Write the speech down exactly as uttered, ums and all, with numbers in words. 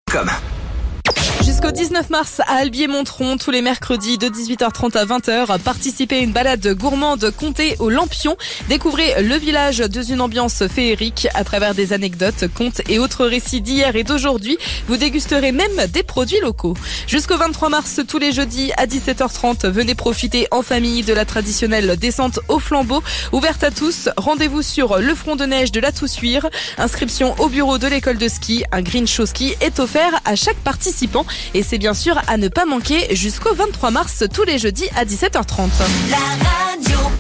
Comme. Jusqu'au dix-neuf mars à Albier-Montron, tous les mercredis de dix-huit heures trente à vingt heures, participez à une balade gourmande comptée au Lampion. Découvrez le village dans une ambiance féerique à travers des anecdotes, contes et autres récits d'hier et d'aujourd'hui. Vous dégusterez même des produits locaux. Jusqu'au vingt-trois mars, tous les jeudis à dix-sept heures trente, venez profiter en famille de la traditionnelle descente au flambeau. Ouverte à tous, rendez-vous sur le front de neige de la Toussuire. Inscription au bureau de l'école de ski. Un green show ski est offert à chaque participant. Et c'est bien sûr à ne pas manquer jusqu'au vingt-trois mars, tous les jeudis à dix-sept heures trente. La radio.